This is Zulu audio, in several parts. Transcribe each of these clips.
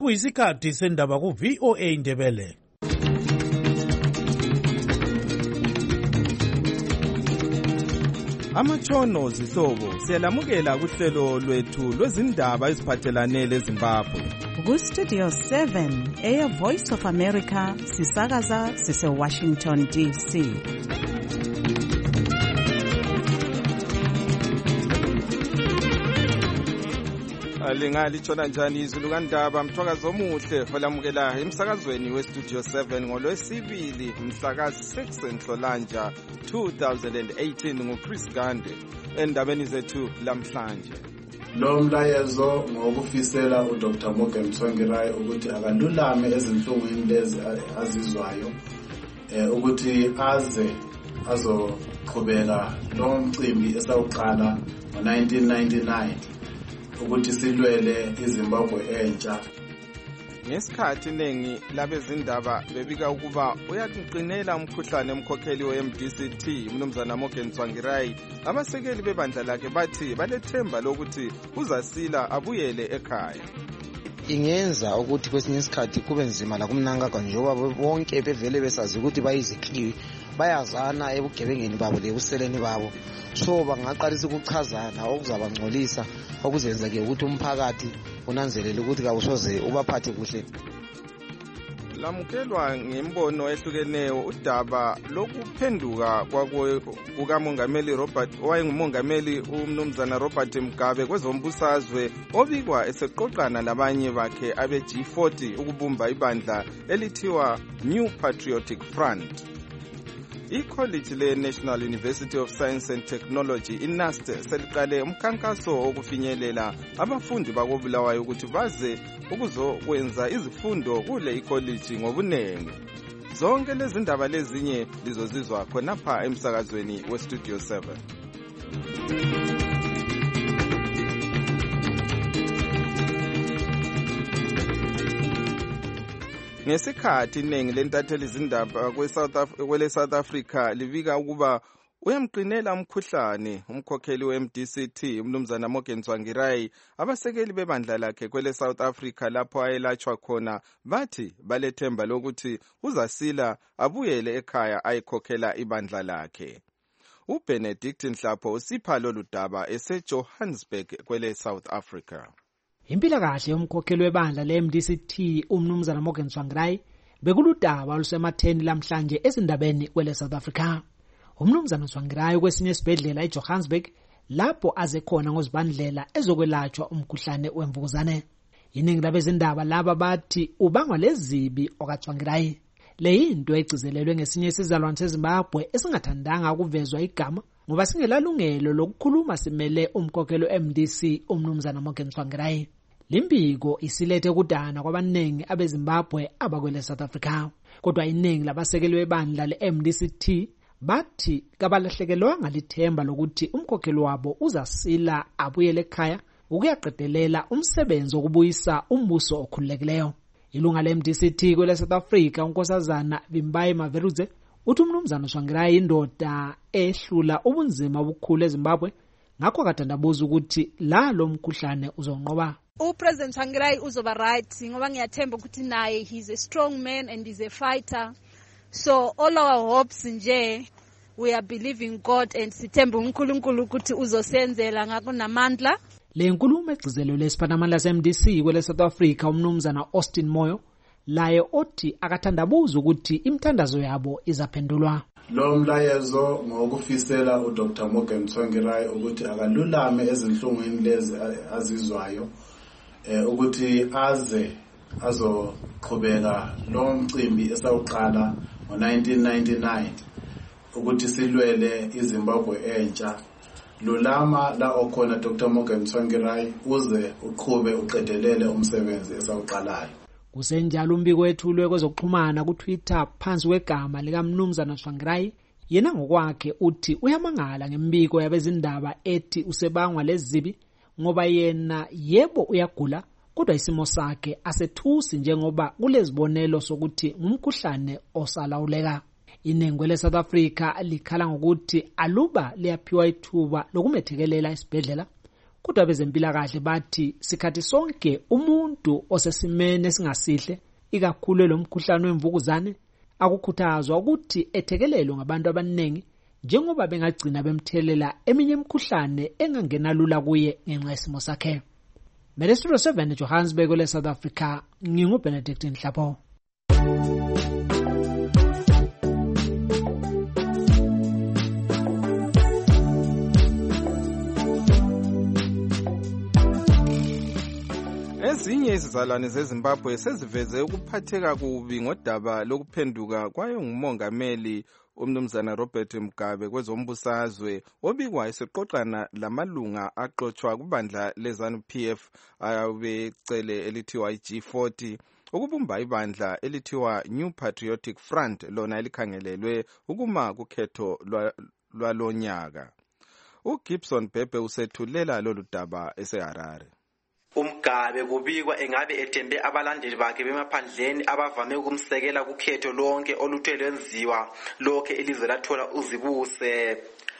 Kuyisikhathi sendaba ku VOA Indebele. Amatshono zihlobo siyalamukela kuhlelo lwethu lwezindaba eziphathelane leZimbabwe. Ku Studio 7 Air Voice of America sisakaza sise Washington DC. Lingalitshona njani izulu kandaba mthwakazi omuhle olamukela emsakazweni weStudio 7 ngolwesibili mhla ka-6 Nhlolanja 2018 nguChris Gande endabeni zethu lamhlanje. Lo mlayezo ngokufisela uDr. Morgan Tsvangirai ukuthi akalulame ezinhlungwini lezi azizwayo ukuthi azoqhubeka lo mcimbi esawuqala ngo-1999 ukuthi silwele iZimbabwe entsha. Ngesikhathi nengi labezindaba bebika ukuba uyakuqinela umkhuhlane umkhokheli we-MDCT umnumzana Morgan Tsvangirai, abasekeli bebandla lakhe bathi balethemba lokuthi uzasila abuyele ekhaya. Ingenza ukuthi kwesinye isikhathi kube nzima la kumnangagwa njengoba bonke bevele besazi ukuthi bayizikliwi bayazana ebugebengeni babo lebuseleni babo, so bangaqalisa ukuchazana okuzabangcolisa okuzenza ke ukuthi umphakathi unanzelele ukuthi kawusoze ubaphathe kuhle. Lamukelwa ngembono ehlukeneyo udaba lokuphenduka kukamongameli Robert owayengumongameli umnumzana Robert Mugabe kwezombusazwe obikwa eseqoqana labanye bakhe abe-G40 ukubumba ibandla elithiwa New Patriotic Front. Icollege le-National University of Science and Technology iNUST seliqale umkhankaso wokufinyelela abafundi bakobulawayo ukuthi baze ukuzokwenza izifundo kule icollege ngobunengi. Zonke lezi ndaba lezinye lizozizwa khonapha emsakazweni weStudio 7. Ngesikhathi iningi lentatheli izindaba kwele-South Africa libika ukuba uyamqinela umkhuhlane umkhokheli we-MDCT umnumzana Morgan Tsvangirai, abasekeli bebandla lakhe kwele-South Africa lapho ayelatshwa khona bathi balethemba lokuthi uzasila abuyele ekhaya ayekhokhela ibandla lakhe. uBenedict Nhlapho usipha lolu daba eseJohannesburg kwele-South Africa. Impilakahle yomkhokheli webandla le-MDCT umnumzana Morgan Tsvangirai bekuludaba olusematheni lamhlanje ezindabeni kwele-South Africa. Umnumzana Tsvangirai kwesinye isibhedlela eJohannesburg lapho aze khona ngozibandlela ezokwelatshwa umkhuhlane wemvukuzane. Iningi labezindaba laba bathi ubangwa lezibi okaTsvangirai. Le yinto egcizelelwe ngesinye isizalwane seZimbabwe esingathandanga ukuvezwa igama ngoba singelalungelo lokukhuluma simele umkhokheli we-MDC umnumzana Morgan Tsvangirai. Limbiko isilethe kudana kwabaningi abeZimbabwe abakwele South Africa. Kodwa iningi labasekeli bebandla le-MDCT bathi kabalahlekelwanga lithemba lokuthi umkhokheli wabo uzasila abuyele ekhaya ukuyaqedelela umsebenzi wokubuyisa umbuso okhululekileyo. Ilunga le-MDCT kwele South Africa unkosazana Vimbayi Maveruze uthi umnumzana Tsvangirai indoda ehlula ubunzima obukhulu eZimbabwe, ngakho akadandabuza ukuthi lo mkhuhlane uzonqoba. President Tsvangirai uzoba right ngoba ngiyathemba ukuthi naye he's a strong man and he's a fighter, so all our hopes nje we are believing God and sithemba uNkulunkulu ukuthi uzosenzela ngakho namandla. Le nkulumo egcizelelwe esiphathamandla se-MDC kwele South Africa umnumzana Austin Moyo laye othi akathandabuza ukuthi imithandazo yabo izaphendulwa. Lo mlayezo ngokufisela uDr. Morgan Tsvangirai ukuthi akalulame ezinhlungwini lezi azizwayo ukuthi azoqhubeka lo mcimbi esawuqala ngo-1999 ukuthi silwele iZimbabwe entsha. Lulama la okhona Dr. Morgan Tsvangirai uze uqhube uqedelele umsebenzi esawuqalayo. Kusenjalo umbiko wethulwe kwezokuxhumana ku-Twitter phansi kwegama likamnumzana Tsvangirai, yena ngokwakhe uthi uyamangala ngembiko yabezindaba ethi usebangwa lezibi ngoba yena yebo uyagula kodwa isimo sakhe asethusi njengoba kulezibonelo sokuthi ngumkhuhlane osalawuleka. Iningi le-South Africa likhala ngokuthi aluba liyaphiwa ithuba lokumethekelela esibhedlela kodwa bezempilakahle bathi sikhathi sonke umuntu osesimene esingasihle ikakhulu lomkhuhlane wemvukuzane akukhuthazwa ukuthi ethekelelwe ngabantu abaningi njengoba bengagcina bemthelela eminye imikhuhlane engangena lula kuye ngenxa yesimo sakhe. Studio 7 Johannesburg le South Africa, nginguBenedict Nhlapho. Ezinye izizalwane zeZimbabwe seziveze ukuphatheka kubi ngodaba lokuphenduka kwayo ngumongameli umnumzana Robert Mugabe kwezombusazwe obikwa eseqoqana lamalunga aqotshwa kubandla leZANU-PF ayabecele elithiwa iG40 ukubumba ibandla elithiwa New Patriotic Front lona elikhangelelwe ukuma kukhetho lwalonyaka. uGibson Bhebhe usethulela lolu daba eseHarare. Mugabe kubikwa engabe ethembe abalandeli bakhe bemaphandleni abavame ukumsekela kukhetho lonke oluthe lwenziwa lokho ilizwe lathola uzibuse.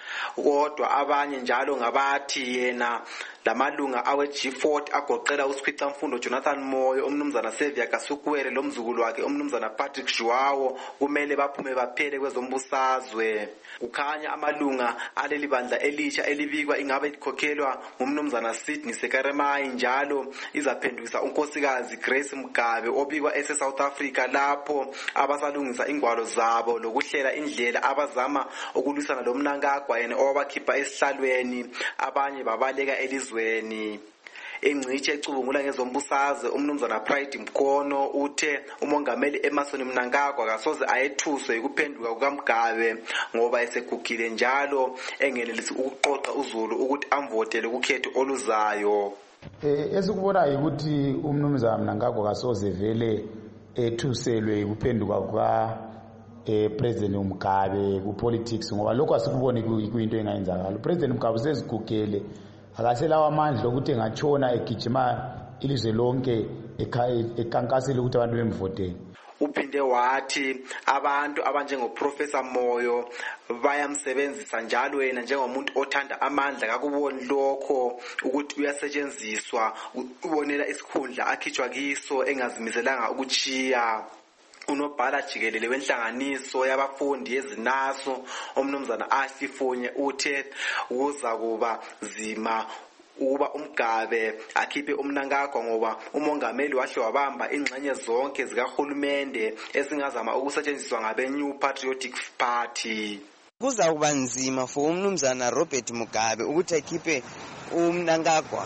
Kodwa abanye njalo ngabathi yena lamalunga awe G40 agoqela uSikhwicamfundo Jonathan Moyo, umnumzana Xavier Kasukuwere lomzukulu wakhe umnumzana Patrick Joao kumele baphume baphele kwezombusazwe. Kukhanya amalunga aleli bandla elisha elibikwa ingabe likhokhelwa ngumnumzana Sydney Sekeremayi njalo izaphendukisa unkosikazi Grace Mugabe obikwa eseSouth Africa lapho abasalungisa ingwalo zabo lokuhlela indlela abazama ukulwisana lomnankagwa yena owabakhipha esihlalweni abanye babaleka elizweni. Ingciche ecubungula ngezombusazwe umnumzana Pride Mkono uthe umongameli Emmerson Mnangagwa kasoze ayethuswe ukuphenduka kukaMugabe ngoba esegugile njalo engenelisi ukuqoqa uZulu ukuthi amvotele ukukhetho oluzayo. Esikubonayo ukuthi umnumzana Mnangagwa kasoze vele ethuselwe ukuphenduka kuka President Mugabe ku politics ngoba lokho asikuboni kuyinto engayenzakala. President Mugabe sezigugele akaselawa amandla ukuthi engatshona egijima ilizwe lonke ekankasela ukuthi abantu bemvotele. Uphinde wathi abantu abanjengoProfessor Moyo bayamsebenzisa njalo yena njengomuntu othanda amandla kakuboni lokho ukuthi uyasetshenziswa ubonela isikhundla akhitshwa kiso engazimiselanga ukuchiya. Unobhala jikelele wenhlanganiso yabafundi yezinaso umnumzana Asifunye uthe kuza kuba zima ukuba uMugabe akhiphe umnankagwa ngoba umongameli wahle wabamba ingxenye zonke zikahulumende ezingazama ukusetshenziswa ngabe New Patriotic Party. Kuza kuba nzima for umnumzana Robert Mugabe ukuthi akhiphe umnankagwa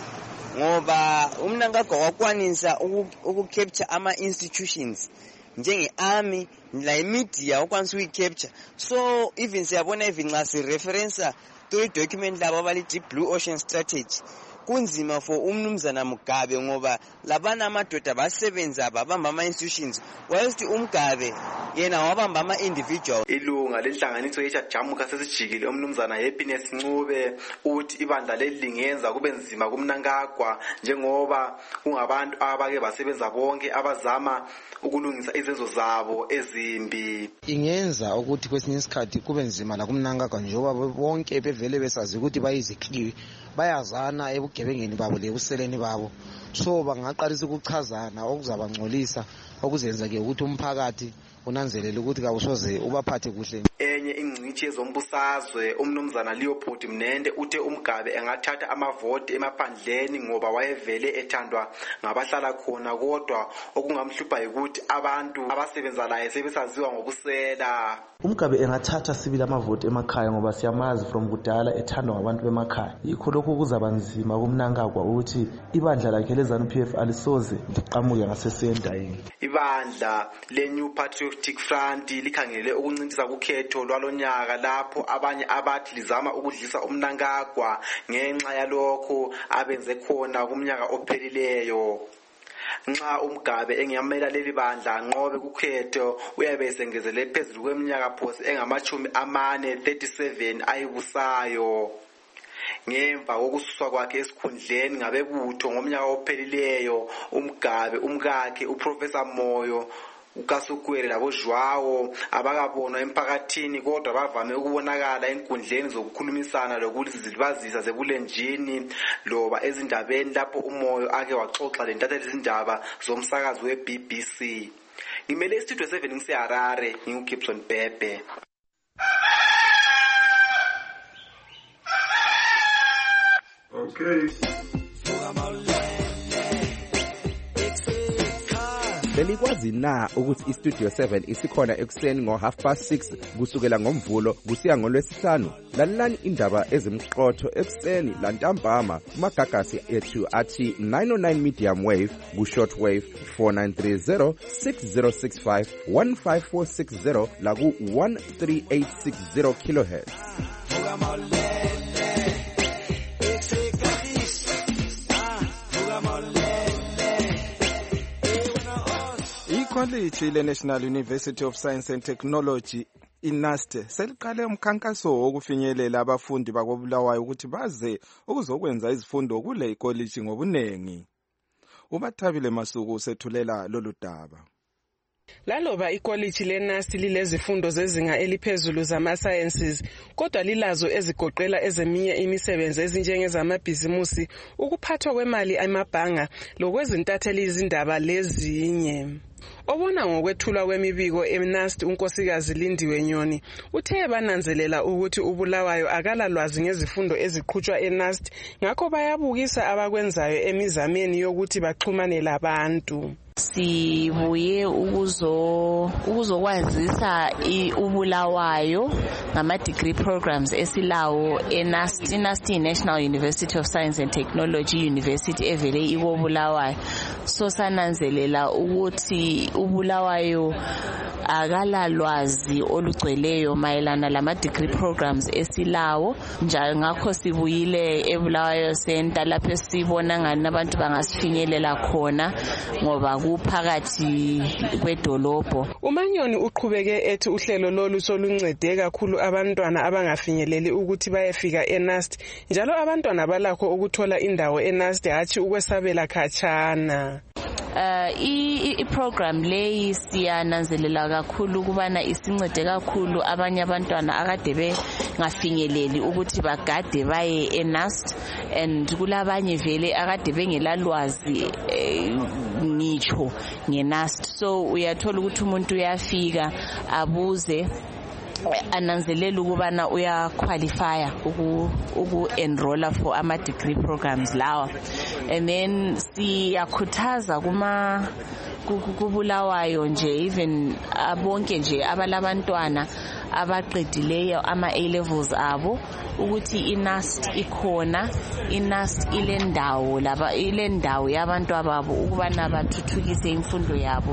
ngoba umnankagwa wakwanisa ukucapture ama-institutions njenge-army la media okwanisa ukuyicapture. So even siyabona even nxa sireferensa to document labo abalithi Blue Ocean Strategy kunzima for umnumzana Mugabe ngoba labana amadoda basebenza babamba ama-institutions whilst uMugabe yena wabamba ama-individual. Ilunga lenhlanganiso yejajamuka sesijikile umnumzana Happiness Ncube uthi ibandla leli lingenza kube nzima kumnankagwa njengoba kungabantu abake basebenza bonke abazama ukulungisa izenzo zabo ezimbi. Ingenza ukuthi kwesinye isikhathi kube nzima la kumnankagwa njengoba bonke bevele besazi ukuthi bayizikhiwi bayazana ebugebengeni babo lebuseleni babo, so bangaqalisa ukuchazana okuzabangcolisa okuzenza ke ukuthi umphakathi unanzelele ukuthi kawusoze ubaphathe kuhle. Enye ingcithi yezombusazwe umnumzana Leopold Mnende uthe uMugabe engathatha amavoti emaphandleni ngoba wayevele ethandwa ngabahlala khona kodwa okungamhlupha ukuthi abantu abasebenza laye sebesaziwa ngobusela. uMugabe engathatha sibili amavoti emakhaya ngoba siyamazi from kudala ethandwa ngabantu bemakhaya. Yikho lokho kuzaba nzima kumnankagwa ukuthi ibandla lakhe leZANU-PF alisoze liqhamuke ngasesendayini. Ibandla le-New Patriotic Front likhangele ukuncintisa kukhetho lwalonyaka lapho abanye abathi lizama ukudlisa umnankagwa ngenxa yalokho abenze khona kumnyaka ophelileyo. Nxa uMugabe engiyamela leli bandla nqobe kukhetho uyabe esengezele phezulu kweminyaka phosi engama-37 ayibusayo. Ngemva kokususwa kwakhe esikhundleni ngabebutho ngomnyaka ophelileyo uMugabe umkakhe uProfessor Moyo uKasukwele labo Joao abakabonwa emphakathini kodwa bavame ukubonakala enkundleni zokukhulumisana lokuzilibazisa zebulenjini loba ezindabeni lapho uMoyo ake waxoxa lentatheli izindaba zomsakazo weBBC. Ngimele istudio 7 ngiseHarare nginguGibson Bebe. Okay. Belikwazi na ukuthi iStudio 7 isikhona ekuseni ngo6:30 kusukela ngomvulo kusiya ngolwesihlanu? Lalelani indaba ezimqotho ekuseni lantambama kumagagasi ethu athi 909 medium wave ku-short wave 4930 6065 15460 la ku 13860 kilohertz. Ikholichi le-National University of Science and Technology iNUST seliqale umkhankaso wokufinyelela abafundi bakobulawayo ukuthi baze ukuzokwenza izifundo kule ikholichi ngobunengi. uBathabile Masuku usethulela lolu daba. Laloba ikholichi leNUST lilezifundo zezinga eliphezulu zama-sciences, kodwa lilazo ezigoqela ezeminye imisebenzi ezinjengezamabhizimusi, ukuphathwa kwemali amabhanga, lokwezintatheli izindaba lezinye. Obona ngokwethulwa kwemibiko eNUST unkosikazi Lindiwe Nyoni uthe bananzelela ukuthi uBulawayo akalalwazi ngezifundo eziqhutshwa eNUST, ngakho bayabukisa abakwenzayo emizameni yokuthi baxhumane labantu. Sibuye ukuzokwazisa uBulawayo ngama-degree programs esilawo eNUST. iNUST National University of Science and Technology University evele iKobulawayo. So sananzelela ukuthi uBulawayo akalalwazi olugcweleyo mayelana lama-degree programs esilawo, njalo ngakho sibuyile eBulawayo Center lapho sibona ngani abantu bangasifinyelela khona ngoba kuphakathi kwedolobho. uManyoni uqhubeke ethi uhlelo lolu soluncede kakhulu abantwana abangafinyeleli ukuthi bayefika eNUST, njalo abantwana balakho ukuthola indawo eNUST hathi ukwesabela khatshana. I-program leyi siyananzelela kakhulu kubana isincede kakhulu abanye abantwana akade bengafinyeleli ukuthi bagade baye eNUST, and kulabanye vele akade bengelalwazi ngitsho ngeNUST. So uyathola ukuthi umuntu uyafika abuze ananzelela ukubana uyaqualifya uku-enrolla for ama-degree programs lawa, and then siyakhuthaza kuBulawayo nje even bonke nje abalabantwana abaqedileyo ama-A-levels abo ukuthi iNUST ikhona, iNUST ilendawo yabantu ababo ukubana bathuthukise imfundo yabo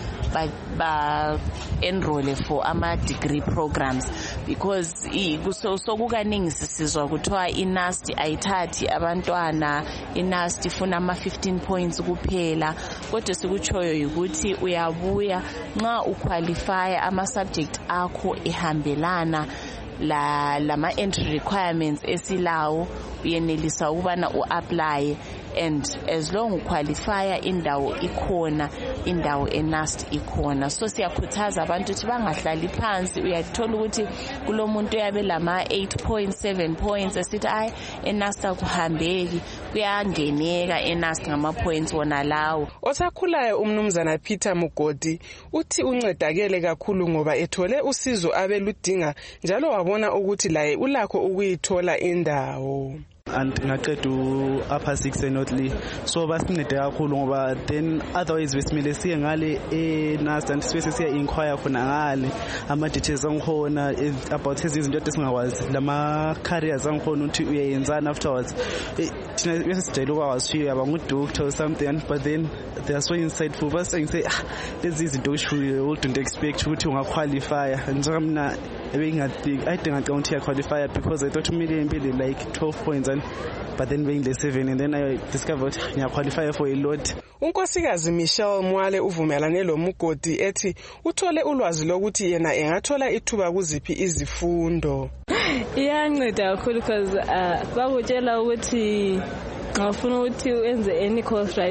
ba-enroll for ama-degree programs, because sokukaningi sisizwa kuthiwa iNUST ayithathi abantwana, iNUST ifuna ama-15 points kuphela, kodwa sikutshoyo ukuthi uyabuya nxa uqualifya ama-subject akho ehambelana lama-entry requirements esilawo, uyenelisa ukubana u-apply, and as long uqualifya indawo ikhona, indawo eNUST ikhona. So siyakhuthaza abantu ukuthi bangahlali phansi. Uyathola ukuthi kulomuntu uyabe lama 8 points 7 points esithi hayi eNUST akuhambeki, kuyangeneka eNUST ngama-points wona lawo. Osakhulayo umnumzana Peter Mugodi uthi uncedakele kakhulu ngoba ethole usizo abeludinga, njalo wabona ukuthi laye ulakho ukuyithola indawo. And ngaqeda upper 6 enotly, so basincede kakhulu ngoba then otherwise besimele siye ngale eNUST and siya inquire khona ngale ama-details angikhona about izinto esingakwazi, lama-careers angikhona ukuthi uyayenzana afterwards. Thina bese sijayele ukwazifika bangu-doctor or something, but then they are so insightful. Basengise lezi izinto ushuyo don't expect ukuthi ungaqualifya, njengamna ngacabanga ukuthi uyaqualifya because I thought maybe like 12 points, but then being the 7, and then I discovered ngiyaqualify for a lot. Unkosikazi Michelle Mwale uvumelane lo Mugodi ethi uthole ulwazi lokuthi yena engathola ithuba kuziphi izifundo. Iyanceda kakhulu because bakutshela ukuthi ngafuna ukuthi uenze any course right,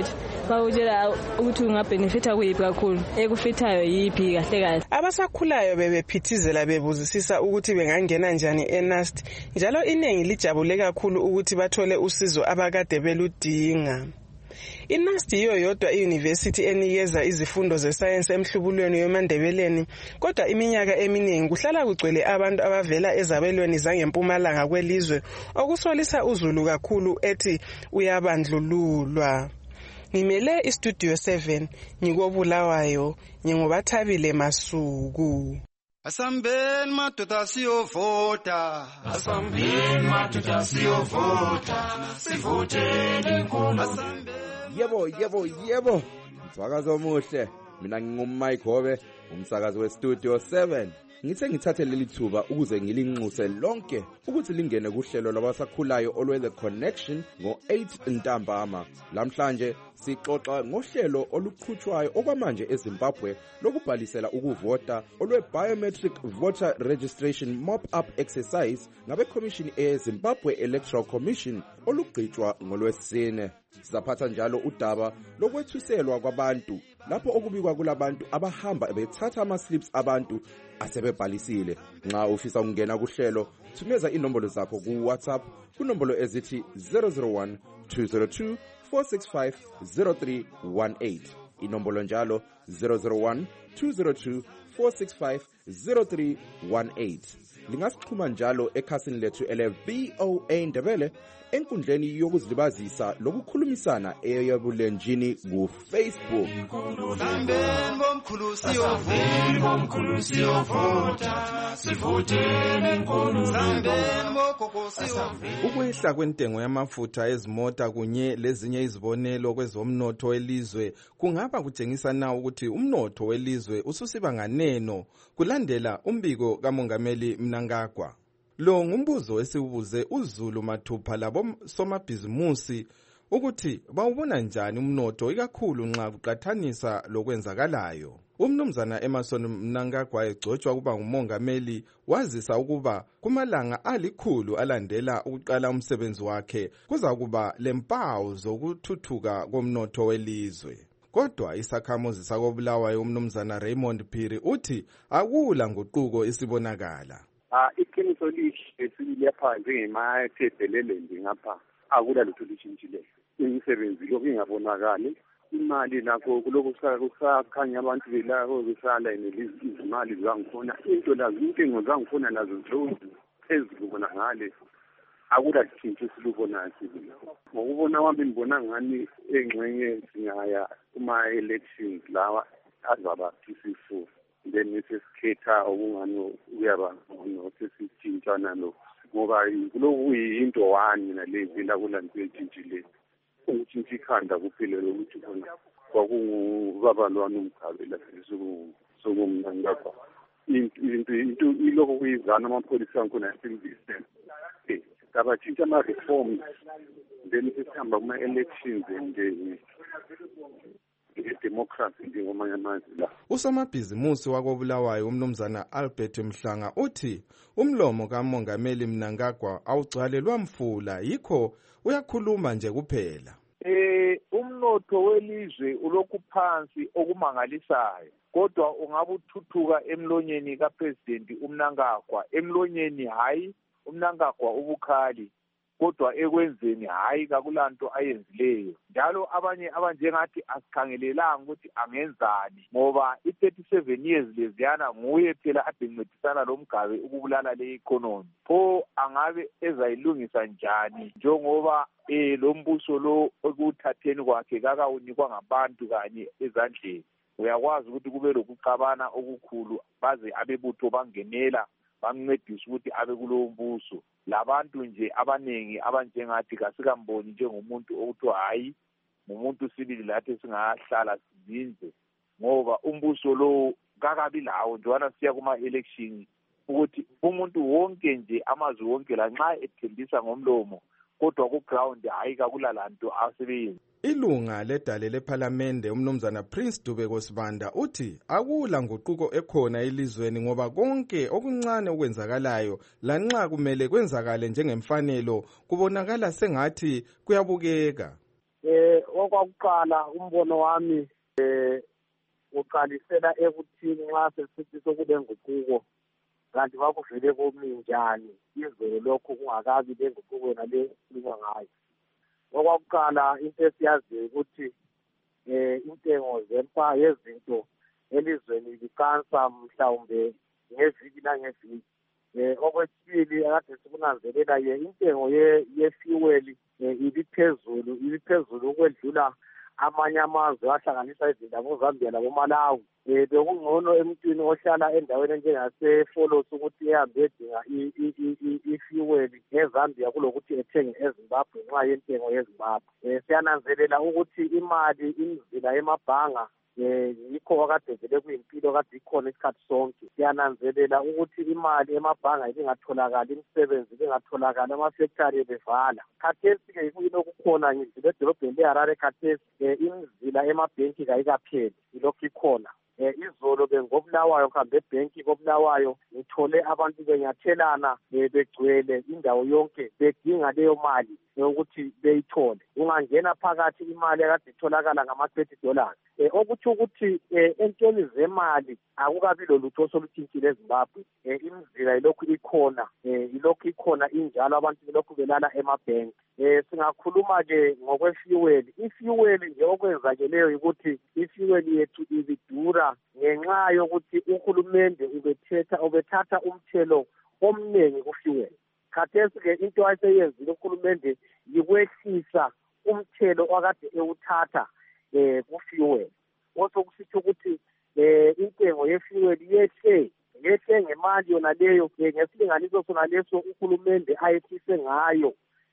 bawutshela ukuthi ungabhenefitha kuyiphi kakhulu, ekufithayo yiphi kahle kahle. Abasakhulayo bebephithizela bebuzisisa ukuthi bengangena njani eNAST, njalo iningi lijabule kakhulu ukuthi bathole usizo abakade beludinga. iNAST yiyo yodwa iuniversity enikeza izifundo zesayensi emhlubulweni yemandebeleni, kodwa iminyaka eminingi kuhlala kugcwele abantu abavela ezabelweni zangempumalanga kwelizwe, okusolisa uzulu kakhulu ethi uyabandlululwa. Ngimele iStudio 7 ngikobulawayo, nginguBathabile Masuku. Asambeni madoda siyovota, asambeni madoda siyovota, sivoteni inkulu. Yebo, msakazo omuhle. Mina ngingumMike Hobe, umsakazi weStudio 7. Ngithe ngithathe leli thuba ukuze ngilinxuse lonke ukuthi lingene kuhlelo lwabasakhulayo olwe The Connection ngo-8 ntambama. Lamhlanje sixoxa ngohlelo oluqhutshwayo okwamanje eZimbabwe lokubhalisela ukuvota olwe Biometric Voter Registration Mop-up Exercise ngabeCommission eZimbabwe Electoral Commission olugqitshwa ngolwesine. Sizaphatha njalo udaba lokwethuselwa kwabantu lapho okubikwa kulabantu abahamba bethatha ama-slips abantu asebebhalisile. Nxa ufisa ukungena kuhlelo, thumeza inombolo zakho ku WhatsApp kunombolo ezithi 001 202 465 0318. Inombolo njalo 001 202 465 0318. Lingasichuma njalo ekhasini lethu ele VOA Ndebele enkundleni yokuzilibazisa lokukhulumisana eyabulenjini ku Facebook. Ukwehla kwentengo yamafutha ezimota kunye lezinye izibonelo kwezomnotho welizwe kungaba kutshengisa na ukuthi umnotho welizwe ususiba nganeno kulandela umbiko kaMongameli Mnangagwa. Lo ngumbuzo esiwubuze uZulu Mathupha labo somabhizimusi ukuthi bawubona njani umnotho ikakhulu nxa kuqathanisa lokwenzakalayo. Umnumzana Emerson Mnangagwa egcotshwa kuba ngumongameli wazisa ukuba kumalanga alikhulu alandela ukuqala umsebenzi wakhe kuza kuba lempawu zokuthuthuka komnotho welizwe. Kodwa isakhamuzi sakobulawayo umnumzana Raymond Phiri uthi akula nguquko isibonakala. Iqiniso lihle silapha njengemathebhelele nje ngapha akula lutho lishintshile. Imisebenzi lokhu ingabonakali, imali nakho kuloko kusakhanya abantu belako besala izimali zangikhona into lazo intengo zangikhona nazo phezulu bona ngale akula lutho esilubonayo. Ngokubona kwami ngibona ngani engxenye singaya kuma-elections lawa azaba peaceful. Then sesikhetha okungani uyaba sesitshintshana lo ngoba kuloko kuyinto wani nalevela kulantshintshile utshintsha ikhanda kuphela lokuthi khona kwakungubaba lwani umgabela sokumnangagwa into iloko kuyizana amapholisa ankhona yasemviseni kabatshintsha ama-reforms then sesihamba kuma-elections and democracy ngomanye amazwe la. Usomabhizimusi wakobulawayo umnumzana Albert Mhlanga uthi umlomo kaMongameli Mnangagwa awugcwalelwa mfula yikho uyakhuluma nje kuphela. Umnotho welizwe ulokhu phansi okumangalisayo, kodwa ungabuthuthuka emlonyeni kaPresident uMnangagwa, emlonyeni hayi uMnangagwa ubukhali, kodwa ekwenzeni hayi kakulanto ayenzileyo. Njalo abanye abanjengathi asikhangelelanga ukuthi angenzani ngoba i37 years leziyana nguye phela adencedisana lomgabe ukubulala le economy. Pho angabe ezayilungisa njani njengoba lo mbuso lo okuthatheni kwakhe kakawunikwa ngabantu kanye ezandleni. Uyakwazi ukuthi kube lokuxabana okukhulu baze abebutho bangenela bamncedisa ukuthi abe kulowo mbuso. Labantu nje abanengi abanjengathi kasikamboni njengomuntu okuthiwa hayi umuntu sibili lathi singahlala sizinze ngoba umbuso lo kakabi lawo njalo siya kuma-election ukuthi umuntu wonke nje amazwi wonke la nxa ethembisa ngomlomo kodwa ku-ground hayi kakulalanto asebeyenza. Ilunga ledale lePhalamende umnumzana Prince Dubeko Sibanda uthi akula nguquko ekhona elizweni ngoba konke okuncane okwenzakalayo lanxa kumele kwenzakale njengemfanelo kubonakala sengathi kuyabukeka. okwakuqala umbono wami uqalisela ekuthini nxa sesithi sokule nguquko kanti bakuvele kumi njani izolo lokhu kungakabi lenguquko nale ekhulunywa ngayo. Okwakuqala into esiyaziyo ukuthi intengo yezinto elizweni likansa mhlawumbe ngeviki nangeviki. Okwesibili akade sikunanzelela intengo yefuel ibiphezulu ukwedlula amanye amazwe ahlanganisa izindaba Zambia laboMalawi. Bekungcono emntwini ohlala endaweni enjengasefolosi ukuthi ehambe edinga ifuel eZambia kulokuthi ethenge eZimbabwe nxa yentengo yeZimbabwe. Siyananzelela ukuthi imizila emabhanga yikho akade vele kuyimpilo kade ikhona isikhathi sonke. Siyananzelela ukuthi imali emabhanga ibingatholakali, imisebenzi ibingatholakali, amafactory bevala. Khathesi-ke kuyilokhu khona ngizile edolobheni leHarare khathesi imizila emabhenki kayikapheli ilokhu ikhona. Izolo bengobulawayo ngihambe ebhenki kobulawayo ngithole abantu benyathelana begcwele indawo yonke bedinga leyo mali ukuthi beyithole. Ungangena phakathi imali akade itholakala ngama$30. Okuthi ukuthi entweni zemali akukabi lolutho osolutshintshile eZimbabwe. Imizila ilokhu ikhona injalo, abantu belokhu belala emabhenki. Singakhuluma-ke ngokwefuel. Ifuel nje okwenzakeleyo ukuthi ifuel yethu ibidura ngenxa yokuthi uhulumende ubethatha umthelo omningi kufuel. Khathesi-ke into ayiseyenzile uhulumende yikwehlisa umthelo akade ewuthatha kufuel. Osokusitsho ukuthi intengo yefuel yehle ngemali yona leyo ngesilinganiso sona leso uhulumende ayehlise ngayo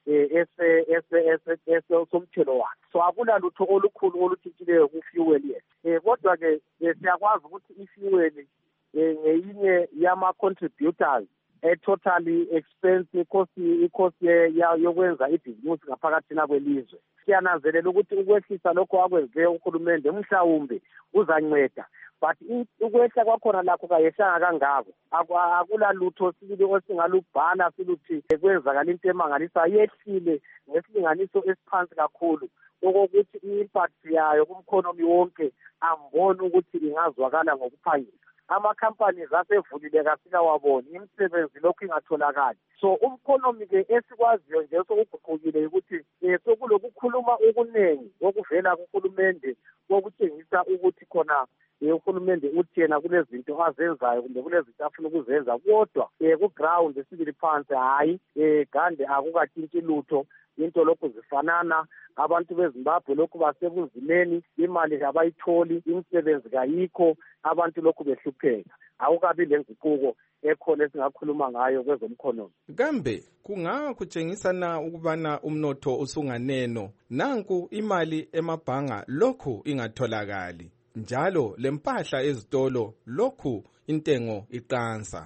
somthelo wakhe. So akula lutho olukhulu olutshintshileyo kufuel yethu. Kodwa-ke siyakwazi ukuthi ifuel ngeyinye yama-contributors totally expense i-cost yokwenza ibhizinisi ngaphakathina kwelizwe. Siyananzelela ukuthi ukwehlisa lokho akwenzileyo uhulumende mhlawumbe uzanceda, but ukwehla kwakhona lakho kayehlanga kangako. Akula lutho sibili osingalubhala siluthi kwenzakala into emangalisa yehlile ngesilinganiso esiphansi kakhulu, okokuthi i-impact yayo kumkhonomi wonke amboni ukuthi ingazwakala ngokuphangisa. Ama-companies asevulile kasikawaboni, imisebenzi lokhu ingatholakali. So umkhonomi-ke esikwaziyo nje sokuguqukile ukuthi sokulokukhuluma okuningi okuvela kuhulumende kokutshengisa ukuthi khona uhulumende uthi yena kulezinto azenzayo kumbe kulezinto afuna ukuzenza, kodwa ku-ground sibili phansi hayi gande akukatshintshi lutho. Into lokhu zifanana, abantu beZimbabwe lokhu basebunzimeni, imali abayitholi, imisebenzi kayikho, abantu lokhu behlupheka. Akukabi lenguquko ekhona esingakhuluma ngayo kwezomkhonomi. Kambe kungaba kutshengisa na ukubana umnotho usunganeno, nanku imali emabhanga lokhu ingatholakali, njalo lempahla ezitolo lokhu intengo iqansa?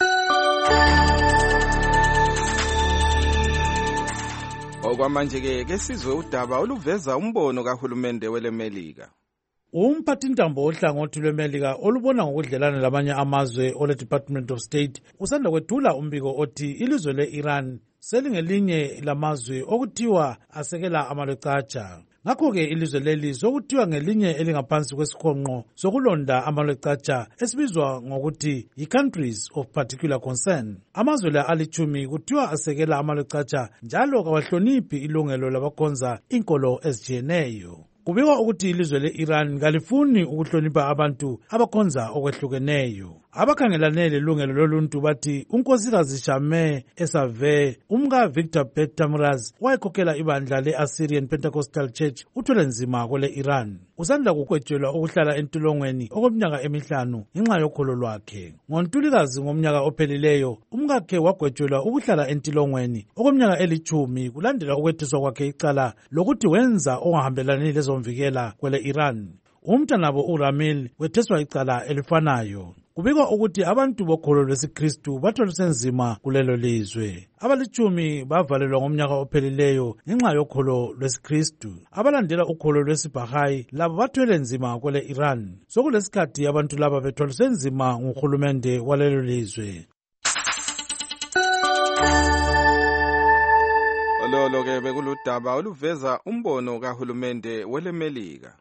Okwamanje-ke sizwe udaba oluveza umbono kahulumende weleMelika. Umphathintambo ohlangothi lweMelika olubona ngokudlelana lamanye amazwe ole Department of State usanda kwethula umbiko othi ilizwe le-Iran selingelinye lamazwe okuthiwa asekela amalwecatsha. Ngakho-ke ilizwe leli sokuthiwa ngelinye elingaphansi kwesikhonqo sokulonda amalwecatsha esibizwa ngokuthi yi-Countries of Particular Concern. Amazwe la alithumi kuthiwa asekela amalwecatsha njalo kawahloniphi ilungelo labakhonza inkolo ezijiyeneyo. Kubikwa ukuthi ilizwe le-Iran kalifuni ukuhlonipha abantu abakhonza okwehlukeneyo. Abakhangelane lelungelo loluntu bathi unkosikazi Shameh Esave, umka Victor Bet Tamraz, wayekhokhela ibandla le-Assyrian Pentecostal Church, uthwele nzima kwele Iran. Usandla kukwetshelwa ukuhlala entolongweni okweminyaka emihlanu ngenxa yokholo lwakhe. NgoNtulikazi ngomnyaka ophelileyo, umkakhe wagwetshelwa ukuhlala entolongweni okweminyaka 10 kulandela ukwetheswa kwakhe icala lokuthi wenza ongahambelani lezomvikela kwele Iran. Umntanabo uRamil wetheswa icala elifanayo. Kubikwa ukuthi abantu bokholo lwesiKristu bathwaliswe nzima kulelo lizwe. Abalitshumi bavalelwa ngomnyaka ophelileyo ngenxa yokholo lwesiKristu. Abalandela ukholo lwesiBahayi labo bathwele nzima kwele Iran. Sokulesikhathi abantu laba bethwaliswe nzima nguhulumende walelo lizwe. lolo-ke bekuludaba oluveza umbono kahulumende welemelika.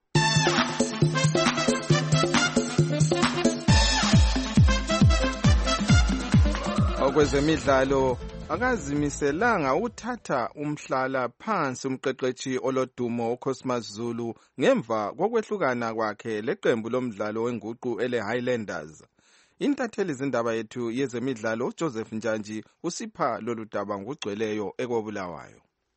Okwezemidlalo akazimiselanga ukuthatha umhlala phansi umqeqeshi olodumo uCosmas Zulu ngemva kokwehlukana kwakhe leqembu lomdlalo wenguqu ele-Highlanders. Intatheli izindaba yethu yezemidlalo Joseph Njanji usipha lolu daba ngokugcweleyo ekobulawayo.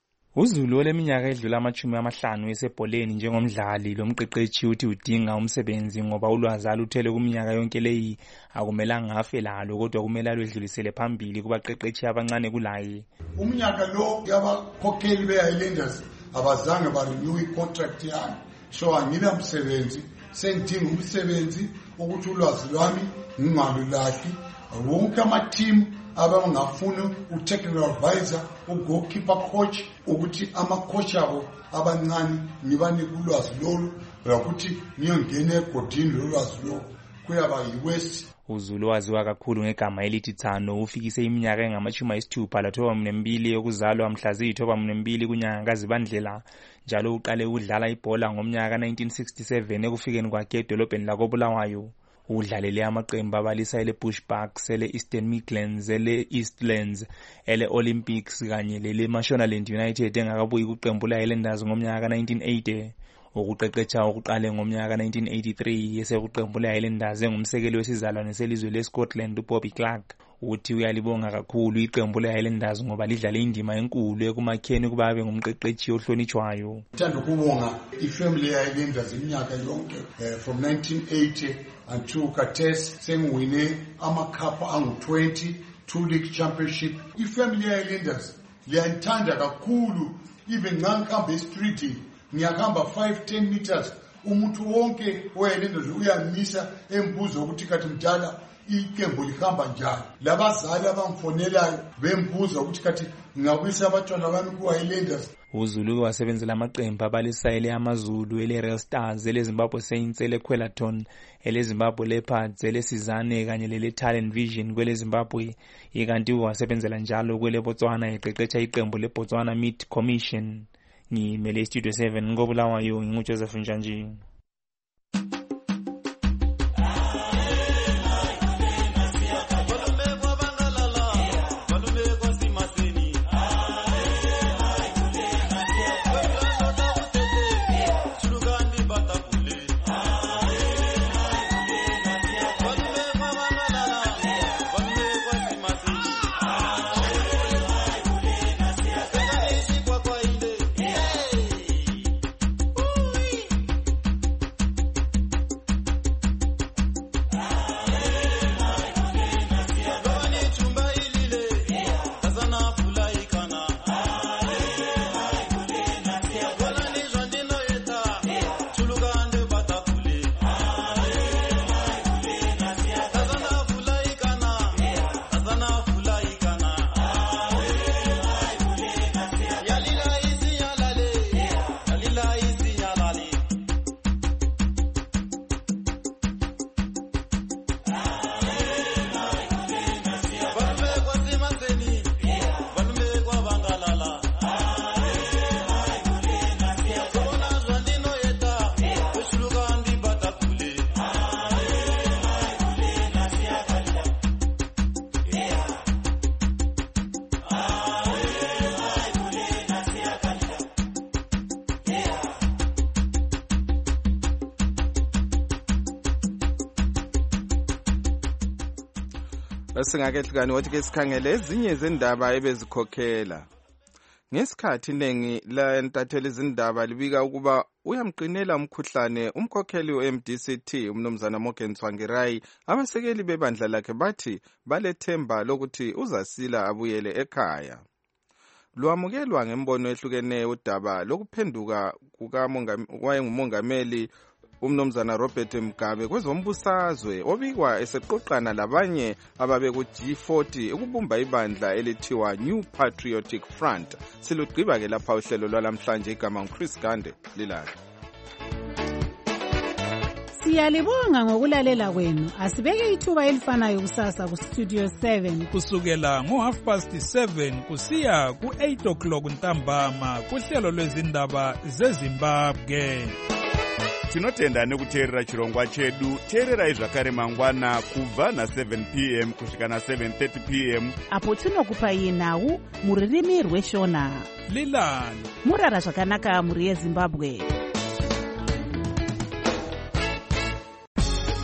uZulu oleminyaka edlula 50 esebholeni njengomdlali lomqeqeshi uthi udinga umsebenzi ngoba ulwazi aluthele kuminyaka yonke leyi akumelanga afe lalo kodwa kumele alwedlulisele phambili kubaqeqeshi abancane kulaye. Umnyaka lo yabakhokheli be-Highlanders abazange barenew i-contract yami, so angina msebenzi, sengidinga umsebenzi ukuthi ulwazi lwami ngingalulahli. Wonke ama-team abangafuna u-technical advisor, u-goalkeeper coach, ukuthi ama-coach abo abancane ngibanike ulwazi lolu ukuthi ngiyongena egodini lolwazi lolu kuyaba yi-waste. uZulu waziwa kakhulu ngegama elithi Thano ufikise iminyaka engama-60 la-12 yokuzalwa mhla ziyi-12 kunyanga kaZibandlela. Njalo uqale ukudlala ibhola ngomnyaka ka-1967 ekufikeni kwakhe edolobheni lakoBulawayo. Udlalele amaqembu abalisa ele-Bushbucks, ele-Eastern Midlands, ele-Eastlands, ele-Olympics kanye lele-Mashonaland United engakabuyi kuqembu le-Highlanders ngomnyaka ka-1980. Ukuqeqesha okuqale ngomnyaka ka-1983 esekuqembu le-Highlanders engumsekeli wesizalwane selizwe le-Scotland uBobby Clark. Uthi uyalibonga kakhulu iqembu le-Highlanders ngoba lidlale indima enkulu ekumakheni kuba abe ngumqeqeshi ohlonitshwayo. Ngithanda ukubonga ifamily ye-Highlanders iminyaka yonke from 1980 until khathesi sengiwine amakhapha angu-20, 2 league championship. Ifamily ye-Highlanders liyangithanda kakhulu, even ngangihamba estridi ngiyahamba 5-10 meters umuntu wonke we-Highlanders uyamisa embuzo ukuthi kathi mdala iqembu lihamba njani. Labazali abangifonelayo bembuza ukuthi kathi ngingabuyisa abantwana bami ku-Highlanders. uZulu wasebenzela amaqembu abalisayele amaZulu, ele-Real Stars, ele-Zimbabwe Saints, ele-Quelaton, ele-Zimbabwe Leopards, ele-Sizane kanye lele-Talent Vision kwele-Zimbabwe. Ikanti wasebenzela njalo kwele-Botswana eqeqesha iqembu le-Botswana Meat Commission. Ngimele iStudio 7 ngobulawayo nginguJoseph Njanji. Singakhehlukani wathi ke sikhangele ezinye izindaba ebezikhokhela. Ngesikhathi iningi la ntatheli izindaba libika ukuba uyamqinela umkhuhlane umkhokheli we-MDCT umnumzana Morgan Tsvangirai. Abasekeli bebandla lakhe bathi balethemba lokuthi uzasila abuyele ekhaya. Lwamukelwa ngembono ehlukeneyo udaba lokuphenduka kukayengumongameli umnumzana Robert Mugabe kwezombusazwe obikwa eseqoqana labanye ababe ku G40 ukubumba ibandla elithiwa New Patriotic Front. Silugqiba ke lapha uhlelo lwalamhlanje igama nguChris Gande lilala. Siyalibonga ngokulalela kwenu. Asibeke ithuba elifanayo kusasa ku Studio 7 kusukela ngo7:30 kusiya ku8 ntambama kuhlelo lwezindaba zeZimbabwe. Tinotenda nekuteerera chirongwa chedu. Teererai zvakare mangwana kubva na7 p.m. kusvika na7:30 p.m. apo tinokupai nhau muririmi rweshona. Lilani murara zvakanaka muri yeZimbabwe.